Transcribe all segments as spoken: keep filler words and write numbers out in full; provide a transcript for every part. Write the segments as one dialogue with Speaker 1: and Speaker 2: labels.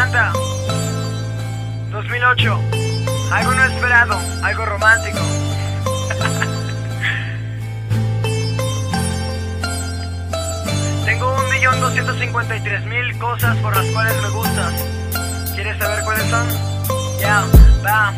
Speaker 1: encanta. dos mil ocho. Algo no esperado, algo romántico. Tengo un millón doscientos cincuenta y tres mil cosas por las cuales me gustas. ¿Quieres saber cuáles son? Ya, va.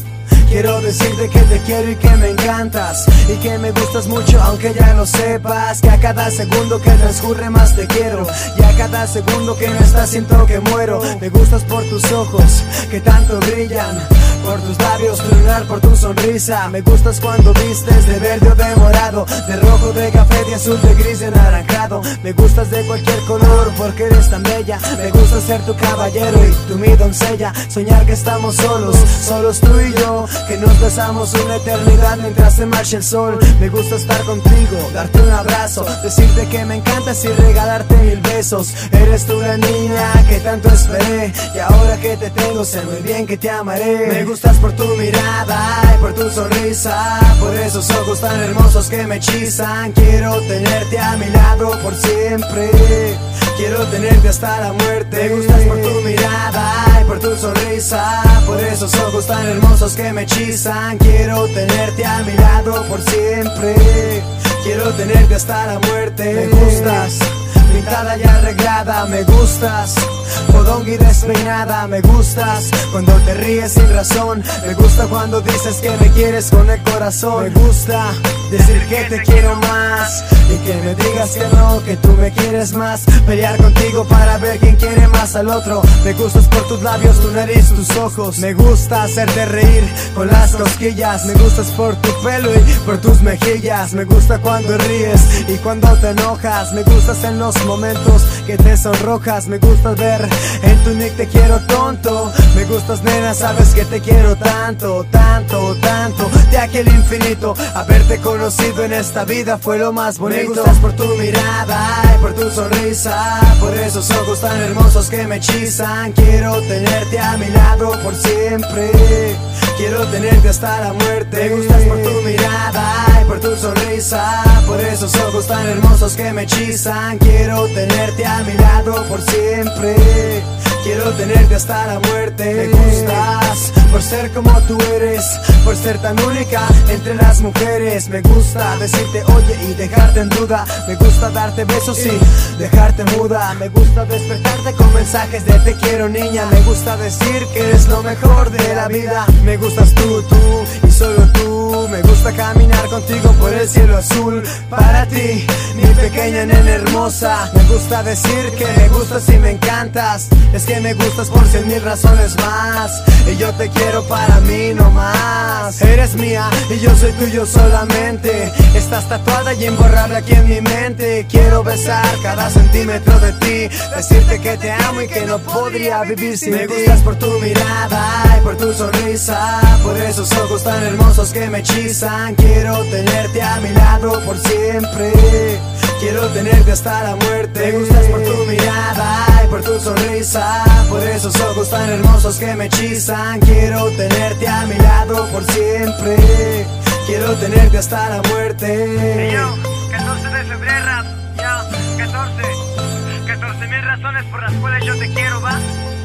Speaker 2: Quiero decirte que te quiero y que me encantas y que me gustas mucho aunque ya lo sepas. Que a cada segundo que transcurre más te quiero y a cada segundo que no estás siento que muero. Me gustas por tus ojos que tanto brillan, por tus labios lunar, por tu sonrisa. Me gustas cuando vistes de verde o de morado, de rojo, de café, de azul, de gris, de anaranjado. Me gustas de cualquier color porque eres tan bella. Me gusta ser tu caballero y tú mi doncella. Soñar que estamos solos, solos tú y yo, que nos besamos una eternidad mientras se marcha el sol. Me gusta estar contigo, darte un abrazo, decirte que me encantas y regalarte mil besos. Eres tú la niña que tanto esperé y ahora que te tengo sé muy bien que te amaré. Me gustas por tu mirada y por tu sonrisa, por esos ojos tan hermosos que me hechizan. Quiero tenerte a mi lado por siempre, quiero tenerte hasta la muerte. Me gustas por tu mirada y por tu sonrisa, por esos ojos tan hermosos que me hechizan. Quiero tenerte a mi lado por siempre, quiero tenerte hasta la muerte. Me gustas pintada y arreglada, me gustas fodonga y despeinada, me gustas cuando te ríes sin razón, me gusta cuando dices que me quieres con el corazón. Me gusta decir que te quiero más y que me digas que no, que tú me quieres más. Pelear contigo para ver quién quiere más al otro. Me gustas por tus labios, tu nariz, tus ojos. Me gusta hacerte reír con las cosquillas. Me gustas por tu pelo y por tus mejillas. Me gusta cuando ríes y cuando te enojas. Me gustas en los momentos que te sonrojas. Me gustas ver en tu nick te quiero tonto. Me gustas nena, sabes que te quiero tanto, tanto, tanto. De aquel infinito, haberte conocido en esta vida fue lo más bonito. Me gustas por tu mirada y por tu sonrisa, por esos ojos tan hermosos que me hechizan. Quiero tenerte a mi lado por siempre, quiero tenerte hasta la muerte. Me gustas por tu mirada y por tu sonrisa, por esos ojos tan hermosos que me hechizan. Quiero tenerte a mi lado por siempre, quiero tenerte hasta la muerte. Me gustas por ser como tú eres, por ser tan única entre las mujeres. Me gusta decirte oye y dejarte en duda. Me gusta darte besos y dejarte muda. Me gusta despertarte con mensajes de te quiero niña. Me gusta decir que eres lo mejor de la vida. Me gustas tú, tú y solo tú. Me gusta caminar contigo por el cielo azul. Para ti, mi pequeña nena hermosa. Me gusta decir que me gustas y me encantas. Es que me gustas por cien mil razones más y yo te quiero para mí no más. Eres mía y yo soy tuyo solamente. Estás tatuada y imborrable aquí en mi mente. Quiero besar cada centímetro de ti, decirte que te amo y que no podría vivir sin ti. Me gustas por tu mirada y por tu sonrisa, por esos ojos tan hermosos que me hechizan. Quiero tenerte a mi lado por siempre, quiero tenerte hasta la muerte. Me gustas por tu mirada y por tu sonrisa, por esos ojos tan hermosos que me hechizan. Quiero tenerte a mi lado por siempre, quiero tenerte hasta la muerte.
Speaker 1: Hey yo, catorce de febrero, yo, catorce, catorce mil razones por las cuales yo te quiero, va.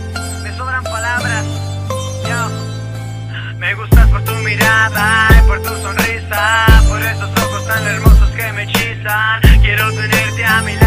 Speaker 1: Me sobran palabras, yo. Me gustas por tu mirada y por tu sonrisa, por esos ojos tan hermosos que me hechizan. Quiero tenerte a mi lado